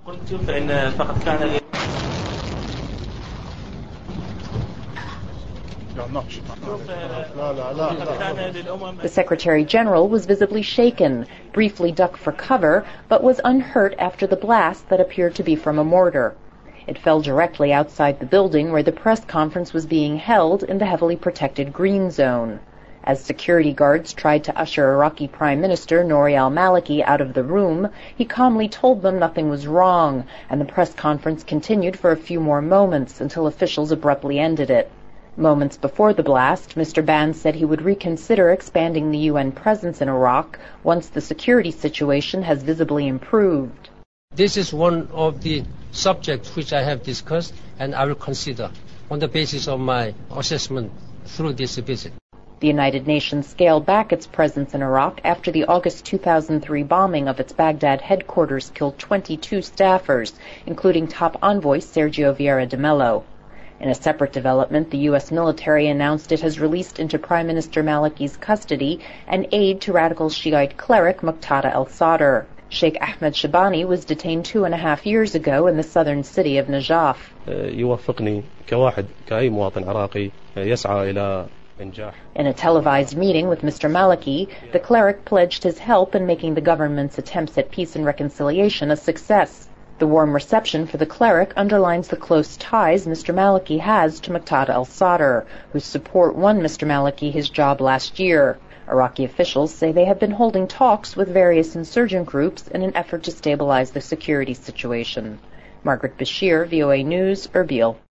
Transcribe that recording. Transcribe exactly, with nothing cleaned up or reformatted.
The Secretary General was visibly shaken, briefly ducked for cover, but was unhurt after the blast that appeared to be from a mortar. It fell directly outside the building where the press conference was being held in the heavily protected green zone. As security guards tried to usher Iraqi Prime Minister Nouri al-Maliki out of the room, he calmly told them nothing was wrong, and the press conference continued for a few more moments until officials abruptly ended it. Moments before the blast, Mister Ban said he would reconsider expanding the U N presence in Iraq once the security situation has visibly improved. This is one of the subjects which I have discussed and I will consider on the basis of my assessment through this visit. The United Nations scaled back its presence in Iraq after the August two thousand three bombing of its Baghdad headquarters killed twenty-two staffers, including top envoy Sergio Vieira de Mello. In a separate development, the U S military announced it has released into Prime Minister Maliki's custody an aide to radical Shiite cleric Muqtada al-Sadr. Sheikh Ahmed Shabani was detained two and a half years ago in the southern city of Najaf. يوافقني كواحد كأي مواطن عراقي يسعى إلى In a televised meeting with Mister Maliki, the cleric pledged his help in making the government's attempts at peace and reconciliation a success. The warm reception for the cleric underlines the close ties Mister Maliki has to Muqtada al-Sadr, whose support won Mister Maliki his job last year. Iraqi officials say they have been holding talks with various insurgent groups in an effort to stabilize the security situation. Margaret Bashir, V O A News, Erbil.